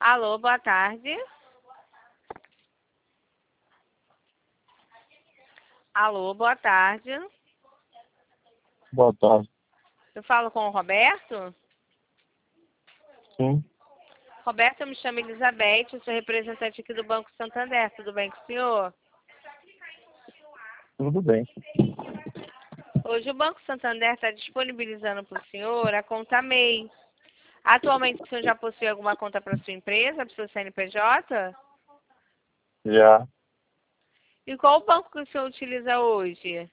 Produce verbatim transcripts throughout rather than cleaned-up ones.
Alô, boa tarde. Alô, boa tarde. Boa tarde. Eu falo com o Roberto? Sim, Roberto, eu me chamo Elizabeth, eu sou representante aqui do Banco Santander. Tudo bem com o senhor? tudo bem. Hoje o Banco Santander está disponibilizando para o senhor a conta M E I. Atualmente o senhor já possui alguma conta para sua empresa, para o seu C N P J? Já. E qual o banco que o senhor utiliza hoje?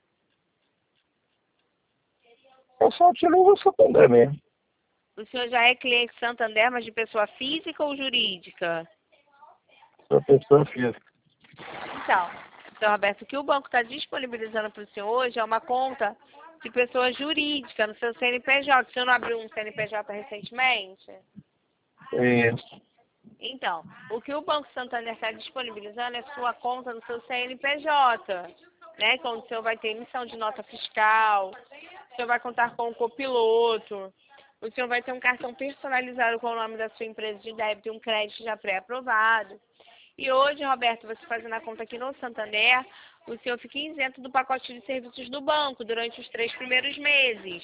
Eu só utilizo o Santander mesmo. O senhor já é cliente Santander, mas de pessoa física ou jurídica? Sou pessoa física. Então, senhor Roberto, o que o banco está disponibilizando para o senhor hoje é uma conta de pessoa jurídica no seu C N P J. O senhor não abriu um C N P J recentemente? Isso. Então, o que o Banco Santander está disponibilizando é sua conta no seu C N P J, né? Quando o senhor vai ter emissão de nota fiscal, o senhor vai contar com um copiloto, o senhor vai ter um cartão personalizado com o nome da sua empresa de débito e um crédito já pré-aprovado. E hoje, Roberto, você fazendo a conta aqui no Santander, o senhor fica isento do pacote de serviços do banco durante os três primeiros meses.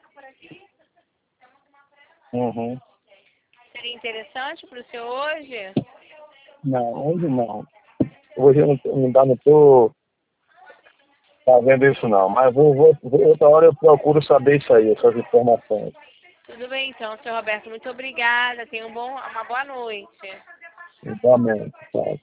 Uhum. Seria interessante para o senhor hoje? Não, hoje não. Hoje eu não, não dá, não tô fazendo isso não. Mas vou, vou, vou, outra hora eu procuro saber isso aí, essas informações. Tudo bem, então, senhor Roberto. Muito obrigada. Tenha um bom, uma boa noite. Igualmente, tá?